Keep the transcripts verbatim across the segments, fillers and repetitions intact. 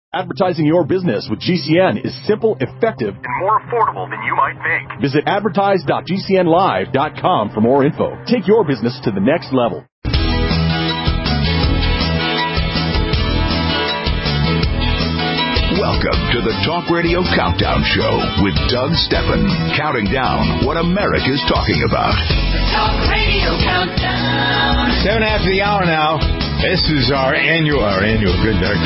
Advertising your business with G C N is simple, effective, and more affordable than you might think. Visit advertise dot g c n live dot com for more info. Take your business to the next level. Welcome to the Talk Radio Countdown Show with Doug Steffen, counting down what America's talking about. The Talk Radio Countdown. Seven after the hour now. This is our annual, our annual, good Doug.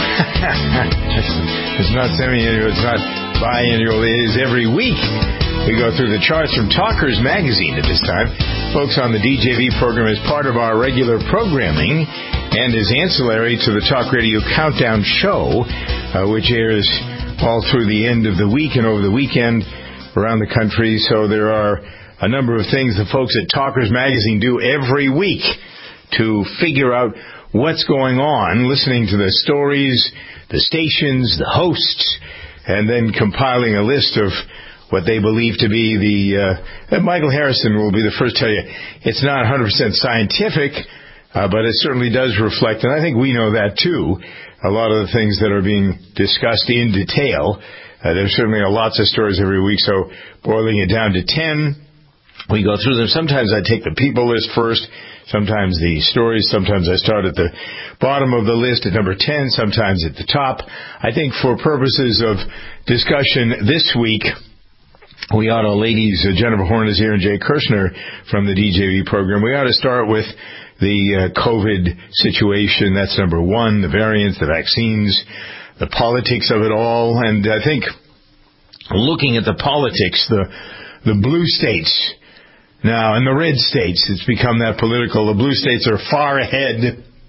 It's not semi-annual, it's not biannual, it is every week. We go through the charts from Talkers Magazine at this time. Folks, on the D J V program is part of our regular programming and is ancillary to the Talk Radio Countdown Show, uh, which airs all through the end of the week and over the weekend around the country. So there are a number of things the folks at Talkers Magazine do every week to figure out what's going on, listening to the stories, the stations, the hosts, and then compiling a list of what they believe to be the... Uh, Michael Harrison will be the first to tell you it's not one hundred percent scientific, uh, but it certainly does reflect, and I think we know that too, a lot of the things that are being discussed in detail. Uh, there's certainly lots of stories every week, so boiling it down to ten, we go through them. Sometimes I take the people list first, sometimes the stories, sometimes I start at the bottom of the list at number ten, sometimes at the top. I think for purposes of discussion this week, we ought to, ladies, uh, Jennifer Horn is here and Jay Kirshner from the D J V program, we ought to start with the uh, COVID situation. That's number one, the variants, the vaccines, the politics of it all. And I think looking at the politics, the the blue states now and the red states, it's become that political. The blue states are far ahead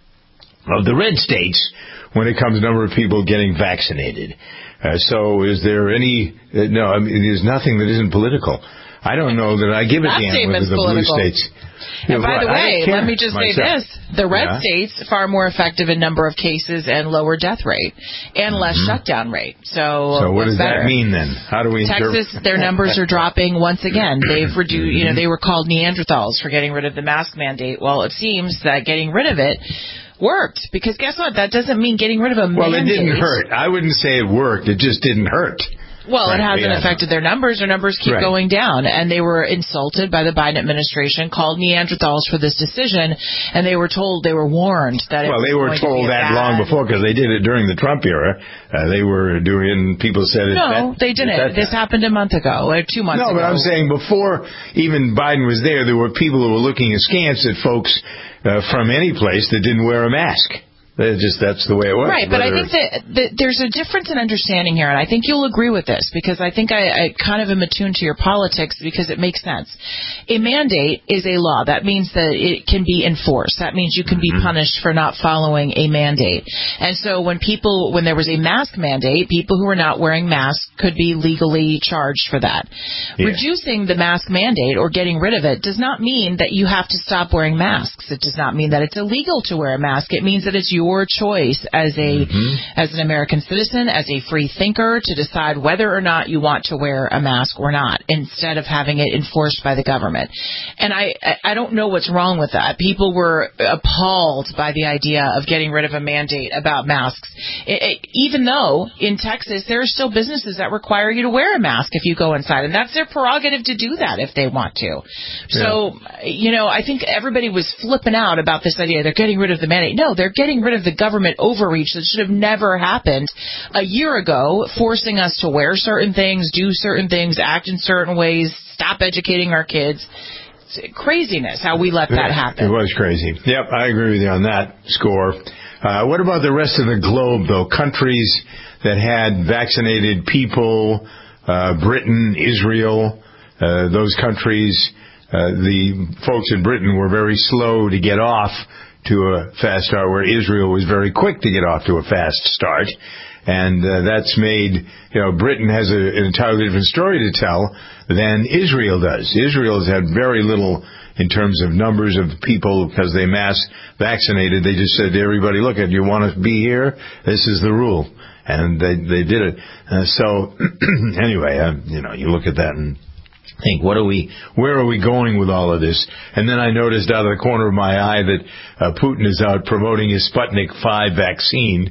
of the red states when it comes to number of people getting vaccinated. Uh, so is there any... Uh, no, I mean, there's nothing that isn't political. I don't know that I give a damn whether the blue states... And by the way, let me just say this. The red yeah. states, far more effective in number of cases and lower death rate and less mm-hmm. shutdown rate. So, so what does better? that mean then? How do we... Texas, interpret? Their numbers are dropping once again. They've reduced, you know, they were called Neanderthals for getting rid of the mask mandate. Well, it seems that getting rid of it worked, because guess what? That doesn't mean getting rid of a well, mandate. Well, it didn't hurt. I wouldn't say it worked. It just didn't hurt. Well, right, it hasn't yeah. affected their numbers. Their numbers keep right. going down. And they were insulted by the Biden administration, called Neanderthals for this decision, and they were told, they were warned that it well, was they were going told to be that bad. long before, because they did it during the Trump era. Uh, they were doing, people said it. No, that, they didn't. That, this happened a month ago, or two months no, ago. No, but I'm saying before even Biden was there, there were people who were looking askance at folks uh, from any place that didn't wear a mask. It just that's the way it was. Right, but I think that, that there's a difference in understanding here, and I think you'll agree with this, because I think I, I kind of am attuned to your politics, because it makes sense. A mandate is a law. That means that it can be enforced. That means you can be mm-hmm. punished for not following a mandate. And so when people, when there was a mask mandate, people who were not wearing masks could be legally charged for that. Yeah. Reducing the mask mandate or getting rid of it does not mean that you have to stop wearing masks. It does not mean that it's illegal to wear a mask. It means that it's your Your choice as a mm-hmm. as an American citizen, as a free thinker, to decide whether or not you want to wear a mask or not, instead of having it enforced by the government. And I I don't know what's wrong with that. People were appalled by the idea of getting rid of a mandate about masks, it, it, even though in Texas there are still businesses that require you to wear a mask if you go inside, and that's their prerogative to do that if they want to. So, yeah. you know, I think everybody was flipping out about this idea. They're getting rid of the mandate. No, they're getting rid of the government overreach that should have never happened a year ago, forcing us to wear certain things, do certain things, act in certain ways, stop educating our kids. It's craziness how we let that happen. It was crazy. Yep, I agree with you on that score. Uh, what about the rest of the globe, though? Countries that had vaccinated people, uh, Britain, Israel, uh, those countries, uh, the folks in Britain were very slow to get off to a fast start, where Israel was very quick to get off to a fast start. And uh, that's made, you know, Britain has a, an entirely different story to tell than Israel does. Israel has had very little in terms of numbers of people because they mass vaccinated. They just said to everybody, look, if you want to be here, this is the rule. And they they did it. Uh, so, anyway, uh, you know, you look at that and think, what are we, where are we going with all of this? And then I noticed out of the corner of my eye that uh, Putin is out promoting his Sputnik five vaccine.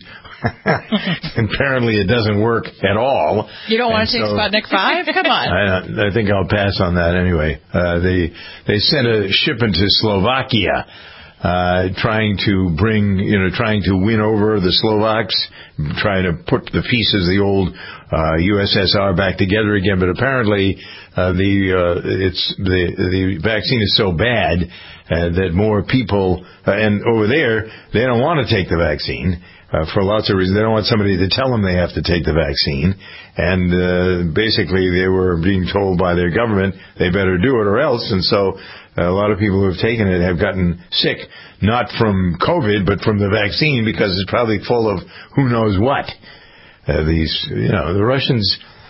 Apparently it doesn't work at all. You don't want to take so, Sputnik five? Come on. I, I think I'll pass on that anyway. Uh, they they sent a shipment to Slovakia, uh, trying to bring, you know, trying to win over the Slovaks, trying to put the pieces of the old uh, U S S R back together again. But apparently uh, the uh, it's the the vaccine is so bad uh, that more people uh, and over there they don't want to take the vaccine. Uh, for lots of reasons. They don't want somebody to tell them they have to take the vaccine. And uh, basically they were being told by their government they better do it or else. And so uh, a lot of people who have taken it have gotten sick, not from COVID, but from the vaccine because it's probably full of who knows what. Uh, these, you know, the Russians,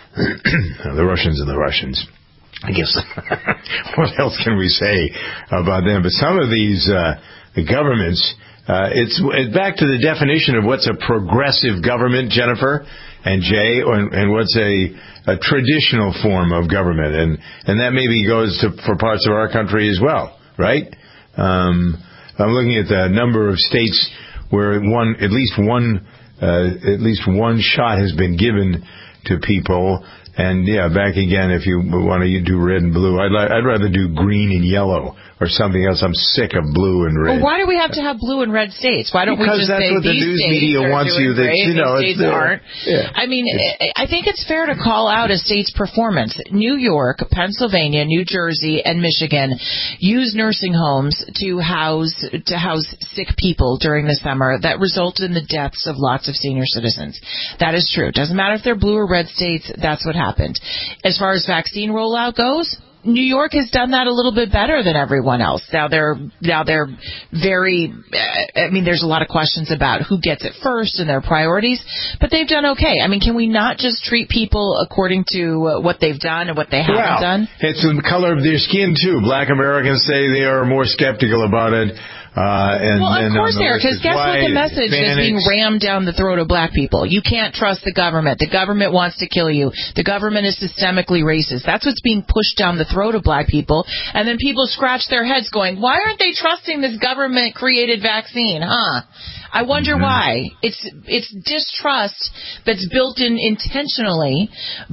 the Russians and the Russians. I guess, what else can we say about them? But some of these uh, the governments, Uh, it's, it's back to the definition of what's a progressive government, Jennifer and Jay, or, and what's a, a traditional form of government. And, and that maybe goes to, for parts of our country as well, right? Um, I'm looking at the number of states where one, at least one, uh, at least one shot has been given to people. And yeah, back again, if you want to do red and blue, I'd, li- I'd rather do green and yellow or something else. I'm sick of blue and red. Well, why do we have to have blue and red states? Why don't because we just that's say what the these news states media are wants doing you that great, you know these it's states aren't? Yeah. I mean, it's, I think it's fair to call out a state's performance. New York, Pennsylvania, New Jersey, and Michigan use nursing homes to house to house sick people during the summer. That resulted in the deaths of lots of senior citizens. That is true. Doesn't matter if they're blue or red states. That's what happened. As far as vaccine rollout goes, New York has done that a little bit better than everyone else. Now they're now they're very. I mean, there's a lot of questions about who gets it first and their priorities, but they've done okay. I mean, can we not just treat people according to what they've done and what they haven't well, done? It's the color of their skin too. Black Americans say they are more skeptical about it. Uh, and, well, of and course the they are, because guess what the message is being rammed down the throat of black people? You can't trust the government. The government wants to kill you. The government is systemically racist. That's what's being pushed down the throat of black people. And then people scratch their heads going, why aren't they trusting this government-created vaccine, huh? I wonder mm-hmm. why. It's it's distrust that's built in intentionally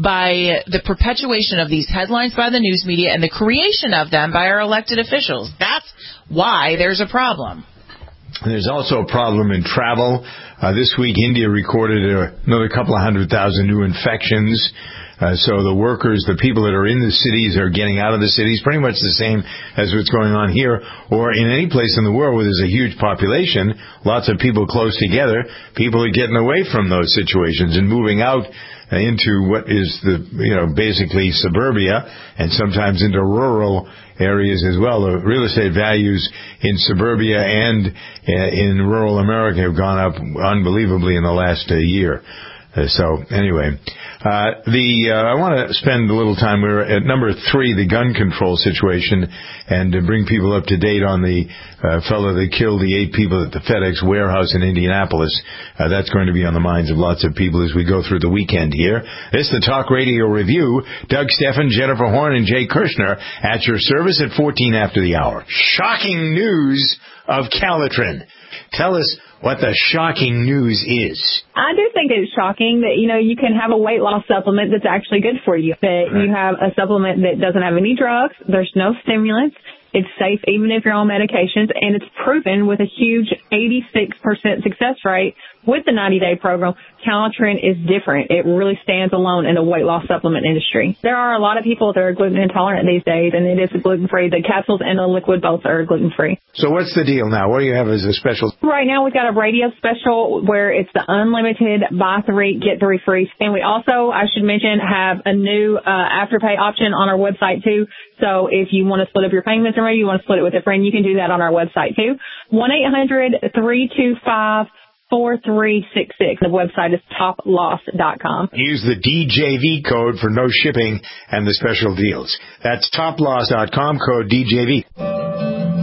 by the perpetuation of these headlines by the news media and the creation of them by our elected officials. That's why there's a problem. There's also a problem in travel. Uh, this week, India recorded uh, another couple of hundred thousand new infections. Uh, so the workers, the people that are in the cities are getting out of the cities, pretty much the same as what's going on here or in any place in the world where there's a huge population, lots of people close together. People are getting away from those situations and moving out uh, into what is the, you know, basically suburbia and sometimes into rural areas as well. The real estate values in suburbia and uh, in rural America have gone up unbelievably in the last uh, year. Uh, so anyway, uh, the uh, I want to spend a little time. We're at number three, the gun control situation, and to bring people up to date on the uh, fellow that killed the eight people at the FedEx warehouse in Indianapolis. Uh, that's going to be on the minds of lots of people as we go through the weekend here. This is the Talk Radio Review. Doug Steffen, Jennifer Horn, and Jay Kirshner at your service at fourteen after the hour. Shocking news of Calitrin. Tell us what the shocking news is. I do think it's shocking that, you know, you can have a weight loss supplement that's actually good for you. That right. You have a supplement that doesn't have any drugs, there's no stimulants, it's safe even if you're on medications, and it's proven with a huge eighty-six percent success rate with the ninety-day program. Calitrin is different. It really stands alone in the weight loss supplement industry. There are a lot of people that are gluten intolerant these days, and it is gluten-free. The capsules and the liquid both are gluten-free. So what's the deal now? What do you have as a special? Right now we've got a radio special where it's the unlimited buy three, get three free. And we also, I should mention, have a new uh, Afterpay option on our website too. So if you want to split up your payments or maybe you want to split it with a friend, you can do that on our website too. one eight hundred three two five four three six six. The website is top loss dot com. Use the D J V code for no shipping and the special deals. That's top loss dot com, code D J V.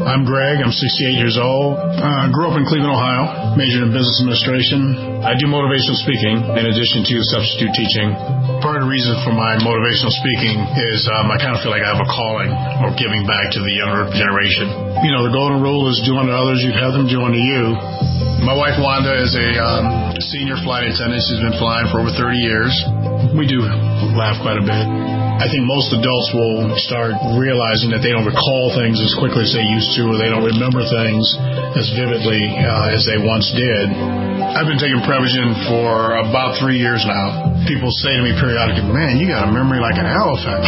I'm Greg. I'm sixty-eight years old. Uh, grew up in Cleveland, Ohio. Majored in business administration. I do motivational speaking in addition to substitute teaching. Part of the reason for my motivational speaking is um, I kind of feel like I have a calling or giving back to the younger generation. You know, the golden rule is do unto others, you'd have them do unto you. My wife Wanda is a um, senior flight attendant. She's been flying for over thirty years. We do laugh quite a bit. I think most adults will start realizing that they don't recall things as quickly as they used to, or they don't remember things as vividly uh, as they once did. I've been taking Prevagen for about three years now. People say to me periodically, man, you got a memory like an elephant.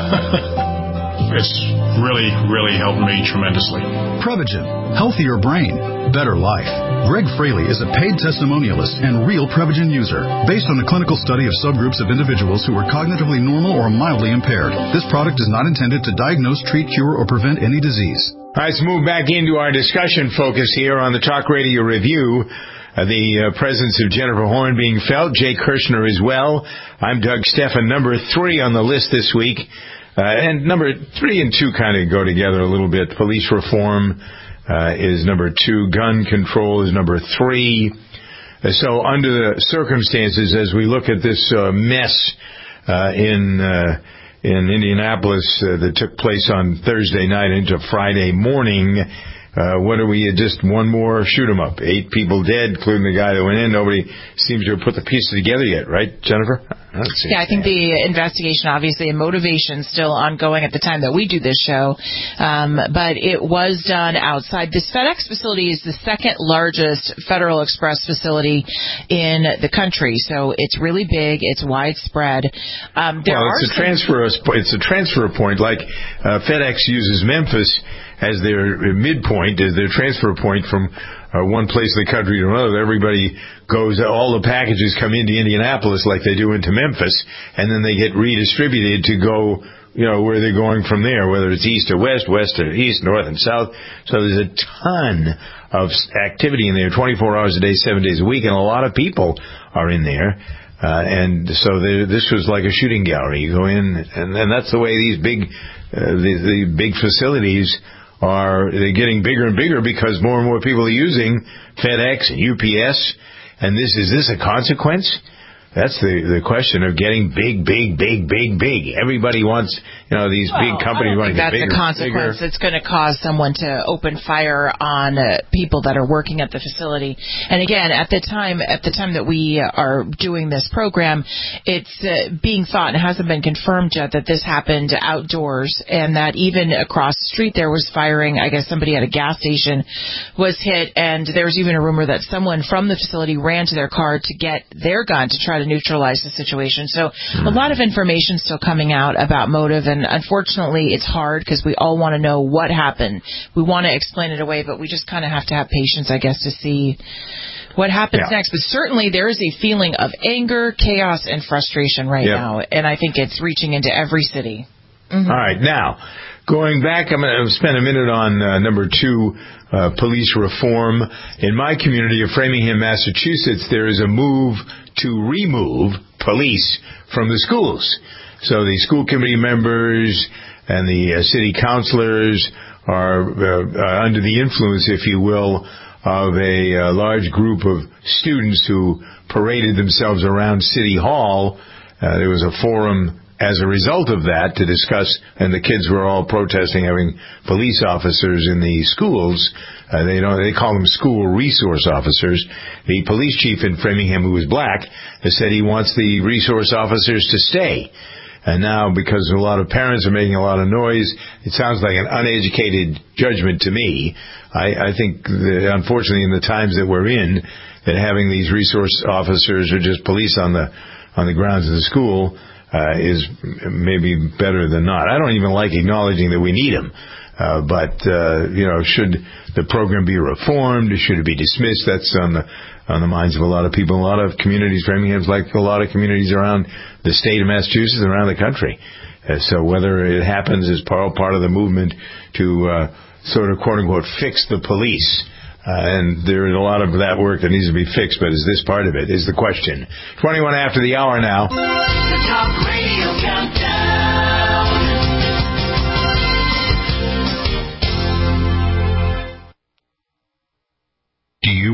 It's really, really helped me tremendously. Prevagen. Healthier brain. Better life. Greg Fraley is a paid testimonialist and real Prevagen user. Based on a clinical study of subgroups of individuals who are cognitively normal or mildly impaired, this product is not intended to diagnose, treat, cure, or prevent any disease. All right, let's move back into our discussion focus here on the Talk Radio Review. Uh, the uh, presence of Jennifer Horn being felt, Jay Kirshner as well. I'm Doug Steffen, number three on the list this week. Uh, and number three and two kind of go together a little bit. Police reform uh, is number two. Gun control is number three. Uh, so under the circumstances, as we look at this uh, mess uh, in uh, in Indianapolis uh, that took place on Thursday night into Friday morning, Uh, what are we, just one more shoot 'em up. Eight people dead, including the guy that went in. Nobody seems to have put the pieces together yet, right, Jennifer? I yeah, I think the investigation, obviously, and motivation still ongoing at the time that we do this show. Um, but it was done outside. This FedEx facility is the second largest Federal Express facility in the country. So it's really big. It's widespread. Um, there well, are it's a transfer. It's a transfer point. Like uh, FedEx uses Memphis as their midpoint, as their transfer point from uh, one place in the country to another. Everybody goes, all the packages come into Indianapolis like they do into Memphis, and then they get redistributed to go, you know, where they're going from there, whether it's east or west, west or east, north and south. So there's a ton of activity in there, twenty-four hours a day, seven days a week, and a lot of people are in there. Uh, and so the, this was like a shooting gallery. You go in, and, and that's the way these big, uh, the, the big facilities are. They're getting bigger and bigger because more and more people are using FedEx and U P S. And this is this a consequence? That's the the question of getting big, big, big, big, big. Everybody wants, you know, these well, big companies want to get bigger. That's a consequence. Bigger. It's going to cause someone to open fire on uh, people that are working at the facility. And again, at the time, at the time that we are doing this program, it's uh, being thought, and it hasn't been confirmed yet, that this happened outdoors, and that even across the street there was firing. I guess somebody at a gas station was hit, and there was even a rumor that someone from the facility ran to their car to get their gun to try to neutralize the situation. So mm. a lot of information still coming out about motive, and unfortunately it's hard because we all want to know what happened. We want to explain it away, but we just kind of have to have patience, I guess, to see what happens yeah. next. But certainly there is a feeling of anger, chaos, and frustration right yep. now, and I think it's reaching into every city. Mm-hmm. All right, now, going back, I'm going to spend a minute on uh, number two, uh, police reform. In my community of Framingham, Massachusetts, there is a move to remove police from the schools. So the school committee members and the uh, city councilors are uh, under the influence, if you will, of a uh, large group of students who paraded themselves around City Hall. Uh, there was a forum as a result of that to discuss, and the kids were all protesting having police officers in the schools. Uh, they don't, they call them school resource officers. The police chief in Framingham, who was black, has said he wants the resource officers to stay. And now, because a lot of parents are making a lot of noise, it sounds like an uneducated judgment to me. I, I think, that, unfortunately, in the times that we're in, that having these resource officers or just police on the on the grounds of the school Uh, is maybe better than not. I don't even like acknowledging that we need them. Uh, but, uh, you know, should the program be reformed? Should it be dismissed? That's on the on the minds of a lot of people. A lot of communities, Framingham's like a lot of communities around the state of Massachusetts and around the country. Uh, so whether it happens is part, part of the movement to uh, sort of, quote-unquote, fix the police. Uh, and there is a lot of that work that needs to be fixed, but is this part of it, is the question. twenty-one after the hour now. The Talk Radio Countdown.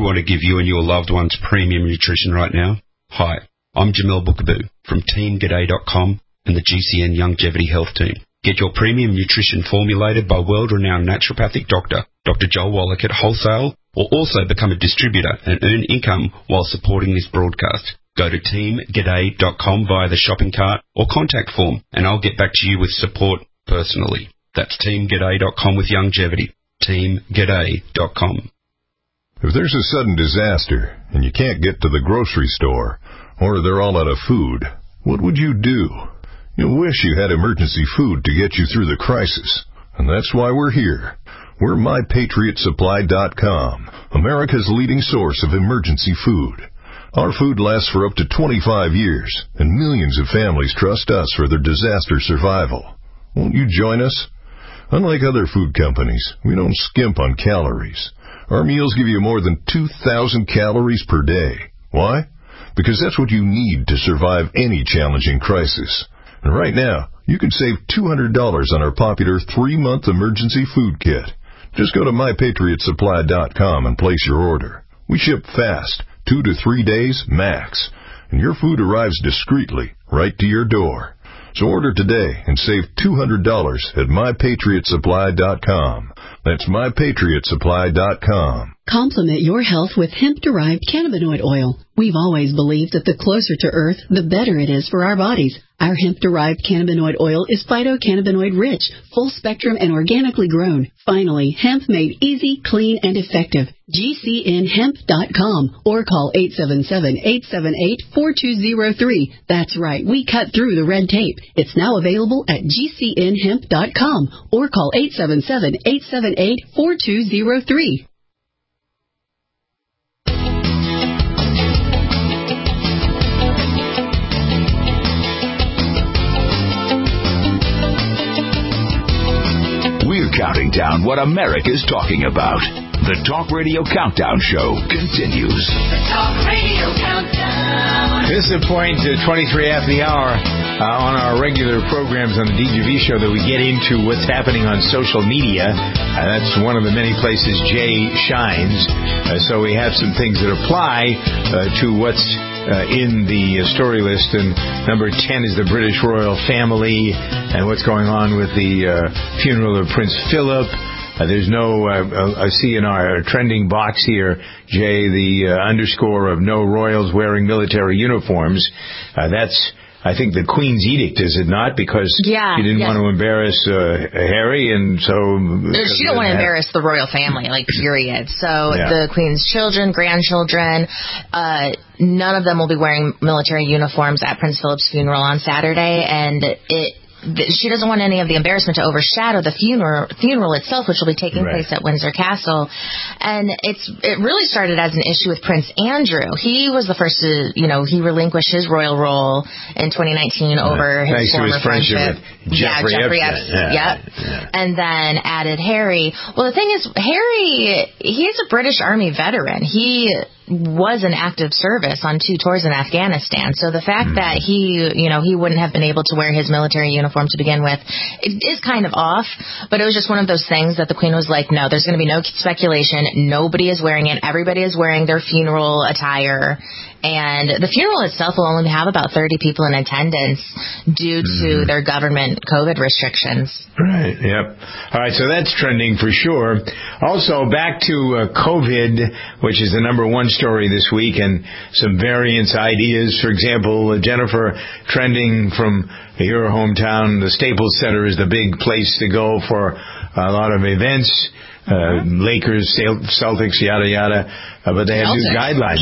want to give you and your loved ones premium nutrition right now? Hi, I'm Jamel Bookaboo from Team G'day dot com and the G C N Longevity Health Team. Get your premium nutrition formulated by world-renowned naturopathic doctor, Doctor Joel Wallach at Wholesale, or also become a distributor and earn income while supporting this broadcast. Go to Team G'day dot com via the shopping cart or contact form, and I'll get back to you with support personally. That's Team G'day dot com with Longevity. Team G'day dot com. If there's a sudden disaster and you can't get to the grocery store, or they're all out of food, what would you do? You'll wish you had emergency food to get you through the crisis. And that's why we're here. We're My Patriot Supply dot com, America's leading source of emergency food. Our food lasts for up to twenty-five years, and millions of families trust us for their disaster survival. Won't you join us? Unlike other food companies, we don't skimp on calories. Our meals give you more than two thousand calories per day. Why? Because that's what you need to survive any challenging crisis. And right now, you can save two hundred dollars on our popular three-month emergency food kit. Just go to My Patriot Supply dot com and place your order. We ship fast, two to three days max, and your food arrives discreetly right to your door. So order today and save two hundred dollars at My Patriot Supply dot com. That's My Patriot Supply dot com. Complement your health with hemp-derived cannabinoid oil. We've always believed that the closer to Earth, the better it is for our bodies. Our hemp-derived cannabinoid oil is phytocannabinoid-rich, full-spectrum, and organically grown. Finally, hemp made easy, clean, and effective. G C N hemp dot com or call eight seven seven, eight seven eight, four two zero three. That's right, we cut through the red tape. It's now available at G C N hemp dot com or call eight seven seven, eight seven eight, four two zero three. We're counting down what America's talking about. The Talk Radio Countdown Show continues. The Talk Radio Countdown. This is the point, uh, twenty-three after the hour, uh, on our regular programs on the D J V show that we get into what's happening on social media. Uh, that's one of the many places Jay shines. Uh, so we have some things that apply uh, to what's uh, in the uh, story list. And number ten is the British royal family and what's going on with the uh, funeral of Prince Philip. Uh, there's no, uh, I see in our trending box here, Jay, the uh, underscore of no royals wearing military uniforms. Uh, that's, I think, the Queen's edict, is it not? Because yeah, she didn't yeah. want to embarrass uh, Harry, and so... She don't want to embarrass the royal family, like, period. So yeah. the Queen's children, grandchildren, uh, none of them will be wearing military uniforms at Prince Philip's funeral on Saturday, and it... she doesn't want any of the embarrassment to overshadow the funeral funeral itself, which will be taking right. place at Windsor Castle. And it's it really started as an issue with Prince Andrew. He was the first to, you know, he relinquished his royal role in twenty nineteen right. over his Thanks former to his friendship friendship. with Jeffrey yeah, Jeffrey Epstein. Epstein. Yeah. Yep. Yeah. And then added Harry. Well, the thing is, Harry, he's a British Army veteran. He was in active service on two tours in Afghanistan. So the fact mm. that he, you know, he wouldn't have been able to wear his military uniform to begin with, it is kind of off. But it was just one of those things that the Queen was like, no, there's going to be no speculation. Nobody is wearing it. Everybody is wearing their funeral attire. And the funeral itself will only have about thirty people in attendance due to mm. their government COVID restrictions. Right, yep. All right, so that's trending for sure. Also, back to uh, COVID, which is the number one story this week, and some variance ideas. For example, uh, Jennifer, trending from your hometown, the Staples Center is the big place to go for a lot of events. Uh, Lakers, Celtics, yada, yada. Uh, but they have Celtics. new guidelines.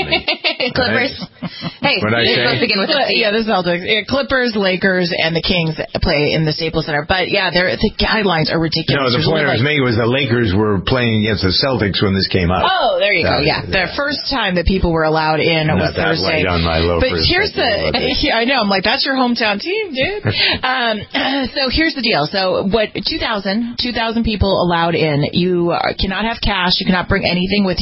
Clippers. Hey, what I say? let's begin with the Yeah, the Celtics. Yeah, Clippers, Lakers, and the Kings play in the Staples Center. But, yeah, the guidelines are ridiculous. No, the There's point I was like... making was the Lakers were playing against the Celtics when this came out. Oh, there you that go. Yeah, the first time that people were allowed in Not was that Thursday. Light on my but here's the... Yeah, I know. I'm like, that's your hometown team, dude. um, so here's the deal. So what, two thousand, two thousand people allowed in. You uh, cannot have cash. You cannot bring anything with you. Only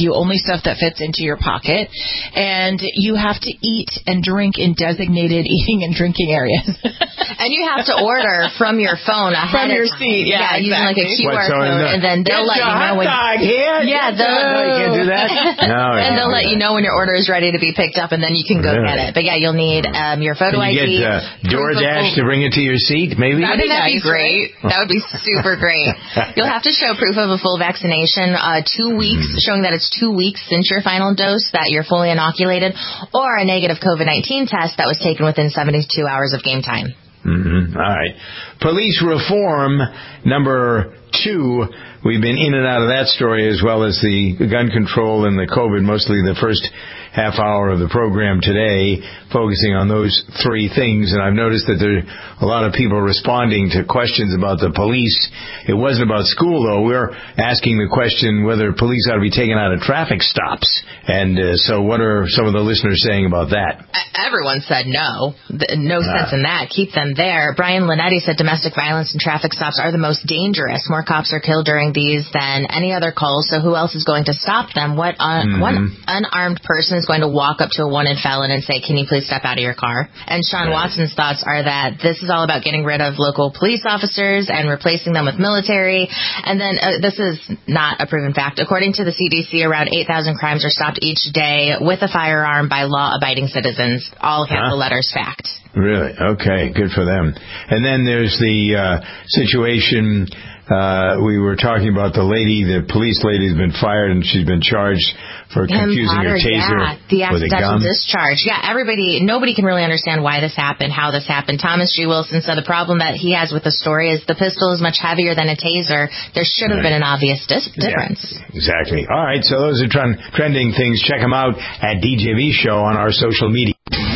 stuff that fits into your pocket, and you have to eat and drink in designated eating and drinking areas. And you have to order from your phone ahead from your of time. seat. Yeah, yeah using like a Q R what, so code, the, and then they'll let you know when. Here, yeah, they'll, no, you can't do that. No, and they'll let you know when your order is ready to be picked up, and then you can go really? get it. But yeah, you'll need um, your photo can you I D. Get uh, DoorDash to bring it to your seat, maybe. That'd, That'd that'd be nice, great. Right? That would be super great. You'll have to show proof of a full vaccination, uh, two weeks, mm-hmm. showing that it's two weeks since your final dose, that you're fully inoculated, or a negative COVID nineteen test that was taken within seventy-two hours of game time. Mm-hmm. All right. Police reform number two. We've been in and out of that story, as well as the gun control and the COVID, mostly the first half hour of the program today, focusing on those three things. And I've noticed that there are a lot of people responding to questions about the police. It wasn't about school, though. We're asking the question whether police ought to be taken out of traffic stops. And uh, so what are some of the listeners saying about that? Everyone said no. No sense in that. Keep them there. Brian Linetti said domestic violence and traffic stops are the most dangerous. More cops are killed during these than any other calls, so who else is going to stop them? What un- mm-hmm. one unarmed person is going to walk up to a wanted felon and say, can you please step out of your car? And Sean right. Watson's thoughts are that this is all about getting rid of local police officers and replacing them with military. And then uh, this is not a proven fact. According to the C D C, around eight thousand crimes are stopped each day with a firearm by law-abiding citizens. All capital huh? letters fact. Really? Okay, good for them. And then there's the uh, situation, uh, we were talking about the lady, the police lady has been fired and she's been charged for Kim confusing Potter, her taser yeah, the with a accidental gun. discharge. Yeah, everybody, nobody can really understand why this happened, how this happened. Thomas G. Wilson said the problem that he has with the story is the pistol is much heavier than a taser. There should have right. been an obvious dis- difference. Yeah, exactly. All right, so those are trend- trending things. Check them out at D J V Show on our social media.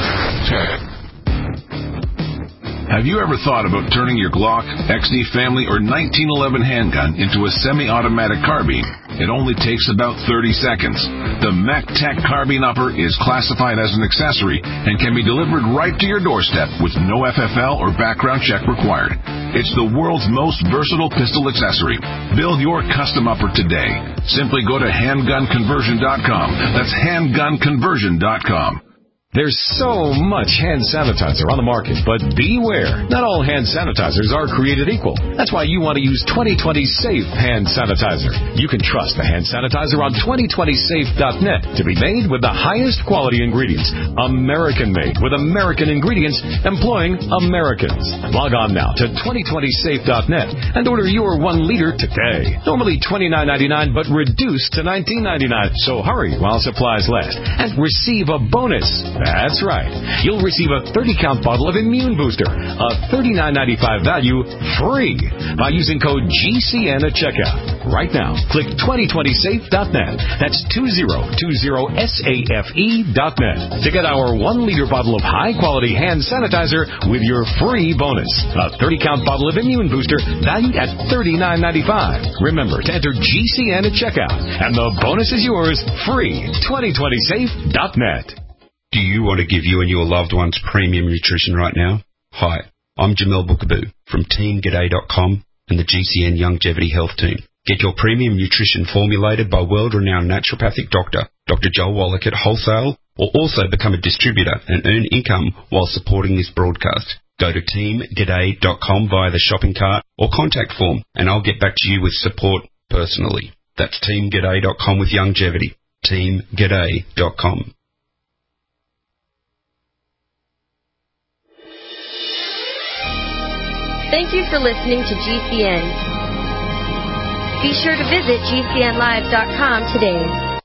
Have you ever thought about turning your Glock, X D Family, or nineteen eleven handgun into a semi-automatic carbine? It only takes about thirty seconds. The MacTac Carbine Upper is classified as an accessory and can be delivered right to your doorstep with no F F L or background check required. It's the world's most versatile pistol accessory. Build your custom upper today. Simply go to handgun conversion dot com. That's handgun conversion dot com. There's so much hand sanitizer on the market, but beware. Not all hand sanitizers are created equal. That's why you want to use twenty twenty Safe Hand Sanitizer. You can trust the hand sanitizer on twenty twenty safe dot net to be made with the highest quality ingredients. American-made with American ingredients employing Americans. Log on now to twenty twenty safe dot net and order your one liter today. Normally twenty-nine ninety-nine, but reduced to nineteen ninety-nine. So hurry while supplies last and receive a bonus. That's right. You'll receive a thirty count bottle of Immune Booster, a thirty-nine ninety-five value, free by using code G C N at checkout. Right now, click twenty twenty safe dot net. That's twenty twenty safe dot net to get our one liter bottle of high-quality hand sanitizer with your free bonus. A thirty count bottle of Immune Booster valued at thirty-nine ninety-five. Remember to enter G C N at checkout, and the bonus is yours free. twenty twenty safe dot net. Do you want to give you and your loved ones premium nutrition right now? Hi, I'm Jamel Bookaboo from team g'day dot com and the G C N Longevity Health Team. Get your premium nutrition formulated by world-renowned naturopathic doctor, Doctor Joel Wallach at Wholesale, or also become a distributor and earn income while supporting this broadcast. Go to team g'day dot com via the shopping cart or contact form, and I'll get back to you with support personally. That's team g'day dot com with longevity. team g'day dot com. Thank you for listening to G C N. Be sure to visit G C N live dot com today.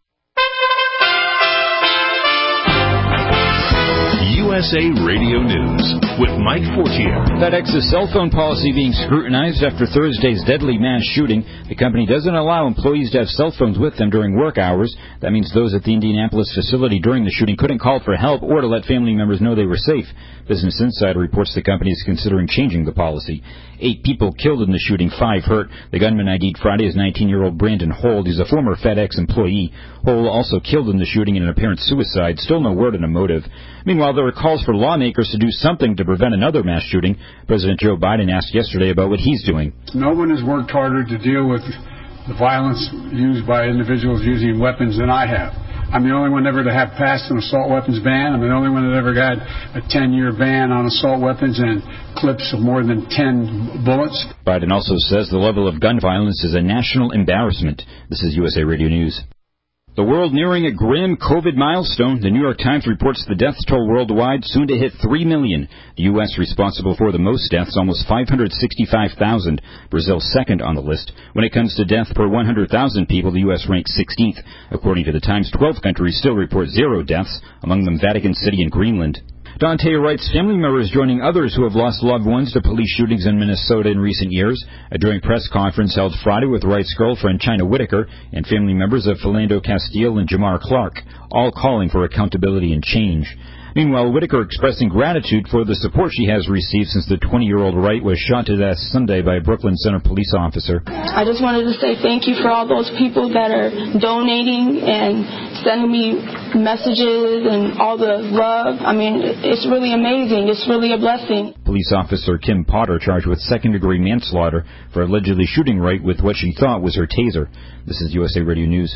U S A Radio News with Mike Fortier. FedEx's cell phone policy being scrutinized after Thursday's deadly mass shooting. The company doesn't allow employees to have cell phones with them during work hours. That means those at the Indianapolis facility during the shooting couldn't call for help or to let family members know they were safe. Business Insider reports the company is considering changing the policy. Eight people killed in the shooting, five hurt. The gunman I D'd Friday is nineteen-year-old Brandon Hold. He's a former FedEx employee. Hold also killed in the shooting in an apparent suicide. Still no word on a motive. Meanwhile, there are calls for lawmakers to do something to prevent another mass shooting. President Joe Biden asked yesterday about what he's doing. No one has worked harder to deal with the violence used by individuals using weapons than I have. I'm the only one ever to have passed an assault weapons ban. I'm the only one that ever got a ten-year ban on assault weapons and clips of more than ten bullets. Biden also says the level of gun violence is a national embarrassment. This is U S A Radio News. The world nearing a grim COVID milestone. The New York Times reports the death toll worldwide soon to hit three million. The U S responsible for the most deaths, almost five hundred sixty-five thousand. Brazil second on the list. When it comes to death per one hundred thousand people, the U S ranks sixteenth. According to the Times, twelve countries still report zero deaths, among them Vatican City and Greenland. Dante writes family members joining others who have lost loved ones to police shootings in Minnesota in recent years. A joint press conference held Friday with Wright's girlfriend China Whitaker and family members of Philando Castile and Jamar Clark, all calling for accountability and change. Meanwhile, Whitaker expressing gratitude for the support she has received since the twenty-year-old Wright was shot to death Sunday by a Brooklyn Center police officer. I just wanted to say thank you for all those people that are donating and sending me messages and all the love. I mean, it's really amazing. It's really a blessing. Police officer Kim Potter charged with second-degree manslaughter for allegedly shooting Wright with what she thought was her taser. This is U S A Radio News.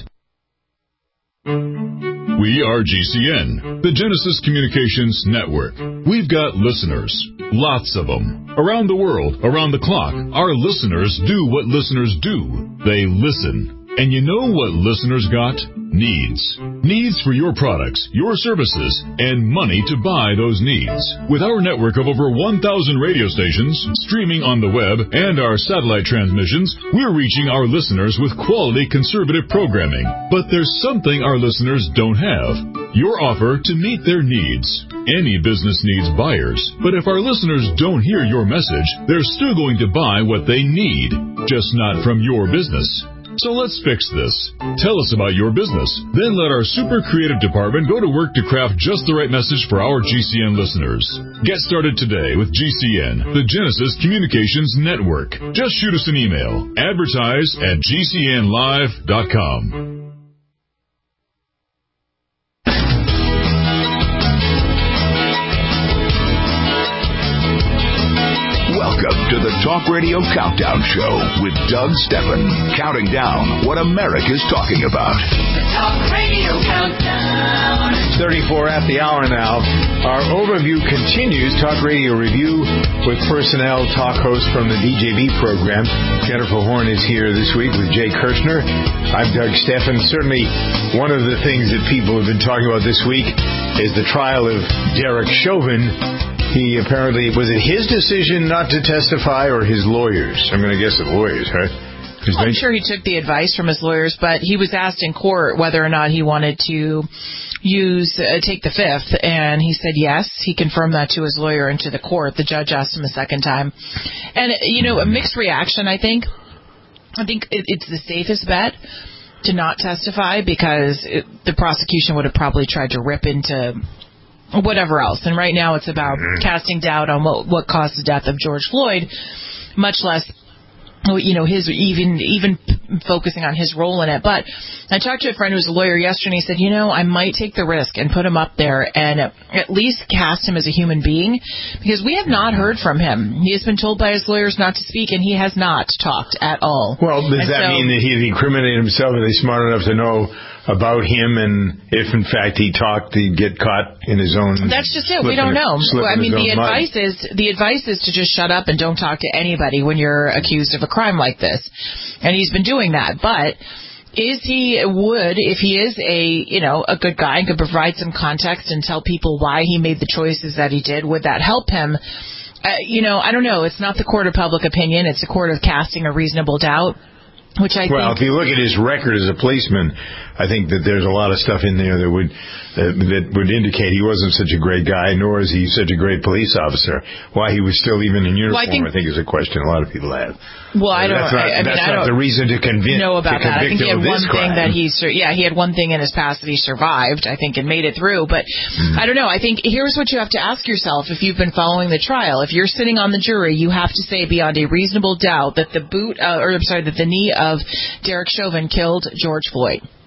We are G C N, the Genesis Communications Network. We've got listeners, lots of them. Around the world, around the clock, our listeners do what listeners do. They listen. And you know what listeners got? Needs. Needs for your products, your services, and money to buy those needs. With our network of over one thousand radio stations, streaming on the web, and our satellite transmissions, we're reaching our listeners with quality conservative programming. But there's something our listeners don't have. Your offer to meet their needs. Any business needs buyers, but if our listeners don't hear your message, they're still going to buy what they need, just not from your business. So let's fix this. Tell us about your business. Then let our super creative department go to work to craft just the right message for our G C N listeners. Get started today with G C N, the Genesis Communications Network. Just shoot us an email. Advertise at G C N live dot com. Welcome to the Talk Radio Countdown Show with Doug Steffen, counting down what America's talking about. The Talk Radio Countdown. thirty-four at the hour now. Our overview continues. Talk Radio Review with personnel talk host from the D J V program. Jennifer Horn is here this week with Jay Kirshner. I'm Doug Steffen. Certainly one of the things that people have been talking about this week is the trial of Derek Chauvin. He apparently, was it his decision not to testify or his lawyers? I'm going to guess the lawyers, right? Well, I'm sure he took the advice from his lawyers, but he was asked in court whether or not he wanted to use, uh, take the fifth, and he said yes. He confirmed that to his lawyer and to the court. The judge asked him a second time. And, you know, a mixed reaction, I think. I think it, it's the safest bet to not testify because it, the prosecution would have probably tried to rip into whatever else. And right now it's about casting doubt on what, what caused the death of George Floyd, much less, you know, his even even focusing on his role in it. But I talked to a friend who was a lawyer yesterday, and he said, you know, I might take the risk and put him up there and at least cast him as a human being, because we have not heard from him. He has been told by his lawyers not to speak, and he has not talked at all. Well, does and that so, mean that he incriminated himself? Are they smart enough to know about him, and if in fact he talked, he'd get caught in his own? That's just it. We don't know. I mean, the advice is the advice is to just shut up and don't talk to anybody when you're accused of a crime like this, and he's been doing that. But is he would if he is a you know a good guy and could provide some context and tell people why he made the choices that he did? Would that help him? Uh, you know, I don't know. It's not the court of public opinion. It's a court of casting a reasonable doubt. Which I well, think, if you look at his record as a policeman, I think that there's a lot of stuff in there that would that, that would indicate he wasn't such a great guy, nor is he such a great police officer. Why he was still even in uniform, well, I, think, I think, is a question a lot of people have. Well, I don't. That's not, I, I that's mean, not I don't the reason to convict. Know about to that. I think he had one thing crime. that he, yeah, he had one thing in his past that he survived. I think and made it through. But mm. I don't know. I think here's what you have to ask yourself if you've been following the trial. If you're sitting on the jury, you have to say beyond a reasonable doubt that the boot, uh, or I'm sorry, that the knee of Derek Chauvin killed George Floyd.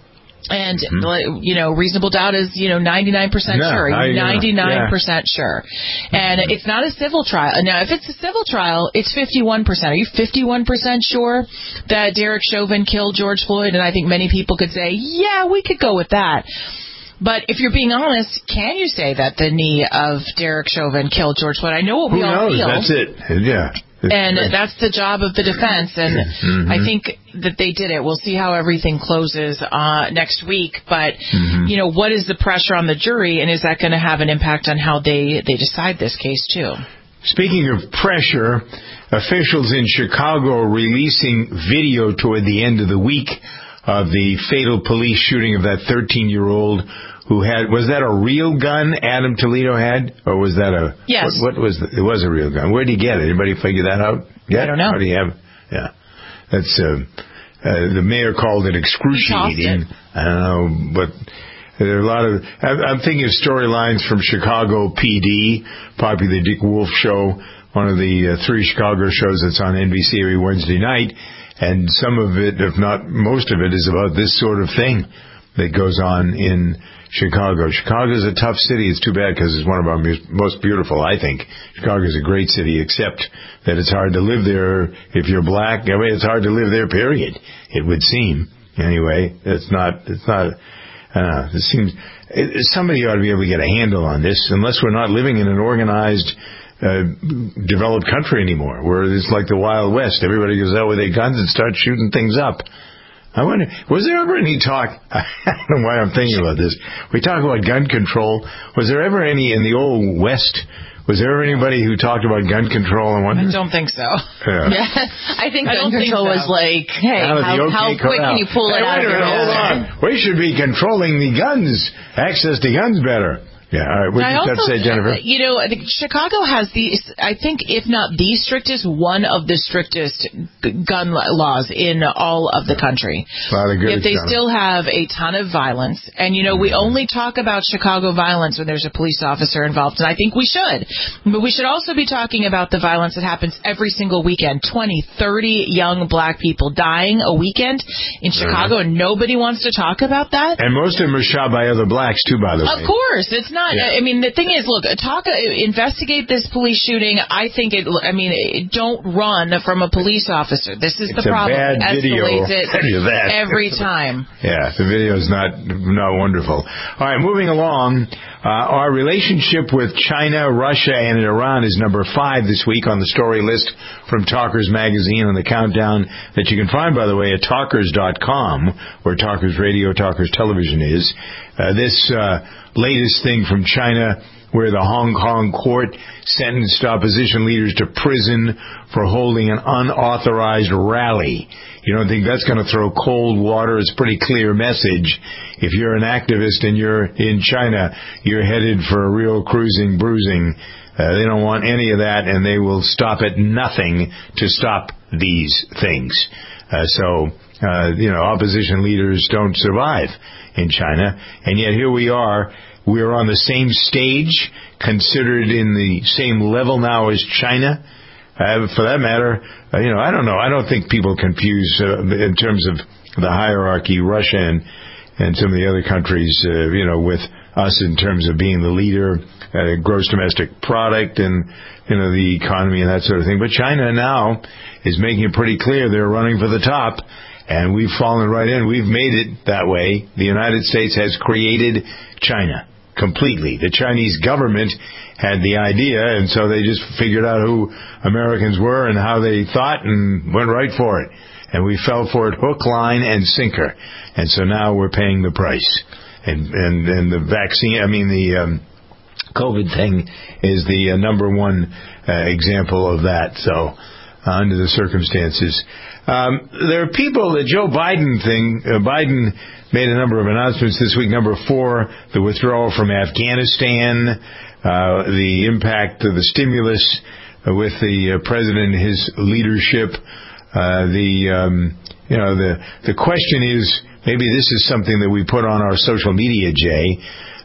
And, mm-hmm. you know, reasonable doubt is, you know, ninety-nine percent no, sure. I, ninety-nine percent yeah. sure. And mm-hmm. it's not a civil trial. Now, if it's a civil trial, it's fifty-one percent. Are you fifty-one percent sure that Derek Chauvin killed George Floyd? And I think many people could say, yeah, we could go with that. But if you're being honest, can you say that the knee of Derek Chauvin killed George Floyd? I know what Who we all knows? feel. That's it. Yeah. And that's the job of the defense. And mm-hmm. I think that they did it. We'll see how everything closes uh, next week. But, mm-hmm. you know, what is the pressure on the jury? And is that going to have an impact on how they, they decide this case, too? Speaking of pressure, officials in Chicago are releasing video toward the end of the week of the fatal police shooting of that thirteen-year-old who had, was that a real gun Adam Toledo had? Or was that a, yes. what, what was, the, it was a real gun. Where did he get it? Anybody figure that out? Yeah? I don't know. How do you have, yeah. That's, uh, uh, the mayor called it excruciating. I don't know, but there are a lot of, I'm thinking of storylines from Chicago P D, probably the Dick Wolf Show, one of the uh, three Chicago shows that's on N B C every Wednesday night. And some of it, if not most of it, is about this sort of thing that goes on in Chicago. Chicago is a tough city. It's too bad because it's one of our most beautiful, I think. Chicago is a great city, except that it's hard to live there if you're black. I mean, it's hard to live there, period, it would seem. Anyway, it's not, it's not, uh, it seems, it, somebody ought to be able to get a handle on this, unless we're not living in an organized, uh, developed country anymore, where it's like the Wild West. Everybody goes out with their guns and starts shooting things up. I wonder, was there ever any talk, I don't know why I'm thinking about this, we talk about gun control, was there ever any in the old West, was there ever anybody who talked about gun control? I wonder? I don't think so. Yeah. yeah. I think I gun control so. was like, hey, how, okay how quick can you pull hey, it out of your hold on. We should be controlling the guns, access to guns better. Yeah, all right. What did you have to say, Jennifer? You know, I think Chicago has the, I think, if not the strictest, one of the strictest gun laws in all of the country. Yet they still have a ton of violence. And, you know, we only talk about Chicago violence when there's a police officer involved, and I think we should. But we should also be talking about the violence that happens every single weekend. twenty, thirty young black people dying a weekend in Chicago, and nobody wants to talk about that. And most of them are shot by other blacks, too, by the way. Of course. It's not, yeah. I mean, the thing is, look, talk, investigate this police shooting. I think it, I mean, don't run from a police officer. This is it's the problem. A bad it video. it that. every time. Yeah, the video is not, not wonderful. All right, moving along. Uh, our relationship with China, Russia, and Iran is number five this week on the story list from Talkers Magazine on the countdown that you can find, by the way, at talkers dot com, where Talkers Radio, Talkers Television is. Uh, this uh, latest thing from China, where the Hong Kong court sentenced opposition leaders to prison for holding an unauthorized rally. You don't think that's going to throw cold water? It's a pretty clear message. If you're an activist and you're in China, you're headed for a real cruising, bruising. Uh, they don't want any of that, and they will stop at nothing to stop these things. Uh, so, uh, you know, opposition leaders don't survive in China, and yet here we are. We're on the same stage, considered in the same level now as China. Uh, for that matter, uh, you know, I don't know. I don't think people confuse, uh, in terms of the hierarchy, Russia and, and some of the other countries, uh, you know, with us in terms of being the leader, uh, gross domestic product and, you know, the economy and that sort of thing. But China now is making it pretty clear they're running for the top. And we've fallen right in. We've made it that way. The United States has created China completely. The Chinese government had the idea, and so they just figured out who Americans were and how they thought and went right for it. And we fell for it hook, line, and sinker. And so now we're paying the price. And and, and the vaccine, I mean, the um, COVID thing is the uh, number one uh, example of that. So uh, under the circumstances. Um, there are people, the Joe Biden thing, uh, Biden made a number of announcements this week. Number four, the withdrawal from Afghanistan, uh, the impact of the stimulus uh, with the uh, president and his leadership. Uh, the, um, you know, the, the question is, maybe this is something that we put on our social media, Jay.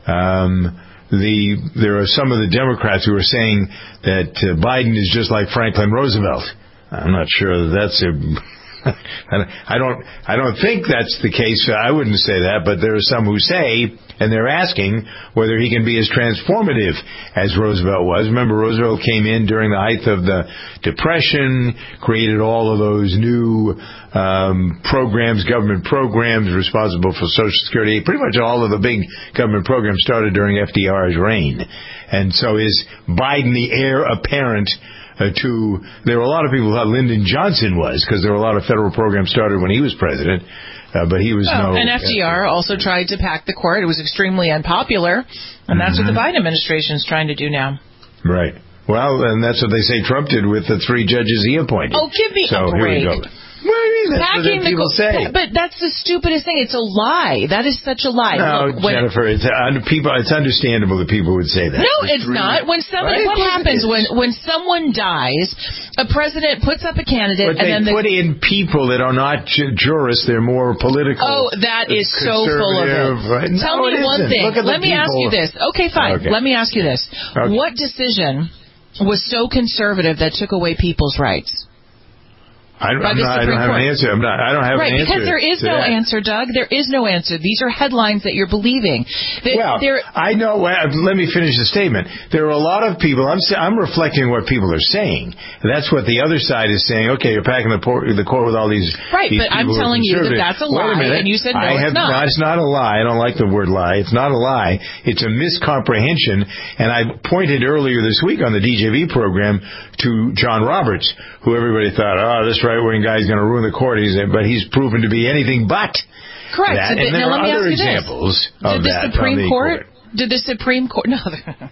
Um, the, there are some of the Democrats who are saying that uh, Biden is just like Franklin Roosevelt. I'm not sure that that's a I don't I don't think that's the case. I wouldn't say that, but there are some who say, and they're asking whether he can be as transformative as Roosevelt was. Remember, Roosevelt came in during the height of the Depression, created all of those new um, programs, government programs responsible for Social Security. Pretty much all of the big government programs started during F D R's reign. And so is Biden the heir apparent Uh, to, there were a lot of people who thought Lyndon Johnson was, because there were a lot of federal programs started when he was president, uh, but he was oh, no... And F D R also tried to pack the court. It was extremely unpopular, and that's mm-hmm. what the Biden administration is trying to do now. Right. Well, and that's what they say Trump did with the three judges he appointed. Oh, give me so, a break. Here we go. What do you mean? That's Packing what people the, say. But that's the stupidest thing. It's a lie. That is such a lie. No, Look, when, Jennifer, it's, uh, people, it's understandable that people would say that. No, it's not. When somebody, right? What happens when, when someone dies, a president puts up a candidate, but and then they the, put in people that are not ju- jurists. They're more political. Oh, that is so full of it. Right? Tell no, me one thing. Let me people. ask you this. Okay, fine. Okay. Let me ask you this. Okay. What decision was so conservative that took away people's rights? I don't, I'm not, I don't have an answer. I'm not, I don't have right, an answer. Right, because there is no that. answer, Doug. There is no answer. These are headlines that you're believing. That well, I know. Let me finish the statement. There are a lot of people. I'm I'm reflecting what people are saying. That's what the other side is saying. Okay, you're packing the, por- the court with all these. Right, these but I'm telling you that that's a lie, Wait a minute. and you said no, I have, it's not. No, it's not a lie. I don't like the word lie. It's not a lie. It's a miscomprehension. And I pointed earlier this week on the D J V program to John Roberts, who everybody thought, oh, this right-wing guy's going to ruin the court. He's, but he's proven to be anything but correct. that. So, and there now, are let me other ask you examples this. of Did the that Supreme on the Court, court. Did the Supreme Court? No.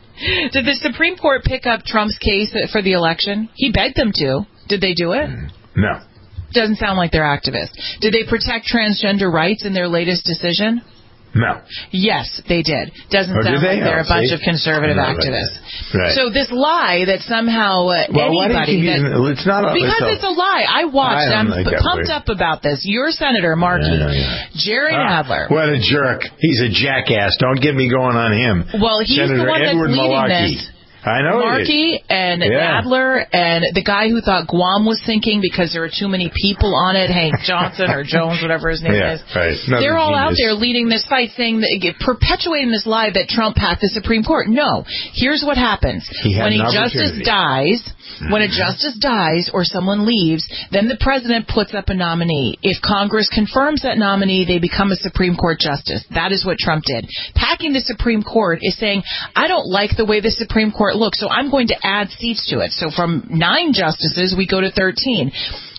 Did the Supreme Court pick up Trump's case for the election? He begged them to. Did they do it? No. Doesn't sound like they're activists. Did they protect transgender rights in their latest decision? No. Yes, they did. Doesn't oh, sound did like they're oh, a bunch see? of conservative no, activists. Right. So this lie that somehow uh, well, anybody why that, using, it's not a, because it's it's a, a lie. I watched. I I'm like pumped up about this. Your Senator Markey, yeah, yeah. Jerry ah, Nadler. What a jerk! He's a jackass. Don't get me going on him. Well, he's Senator the one Edward that's leading Milwaukee. this. I know Markey and yeah. Nadler and the guy who thought Guam was sinking because there were too many people on it, Hank Johnson or Jones, whatever his name yeah, is. Right. They're all genius. out there leading this fight, saying that, perpetuating this lie that Trump hacked the Supreme Court. No. Here's what happens. He had when a an justice dies, when a justice dies or someone leaves, then the president puts up a nominee. If Congress confirms that nominee, they become a Supreme Court justice. That is what Trump did. Packing the Supreme Court is saying, I don't like the way the Supreme Court looks, so I'm going to add seats to it. So from nine justices, we go to thirteen.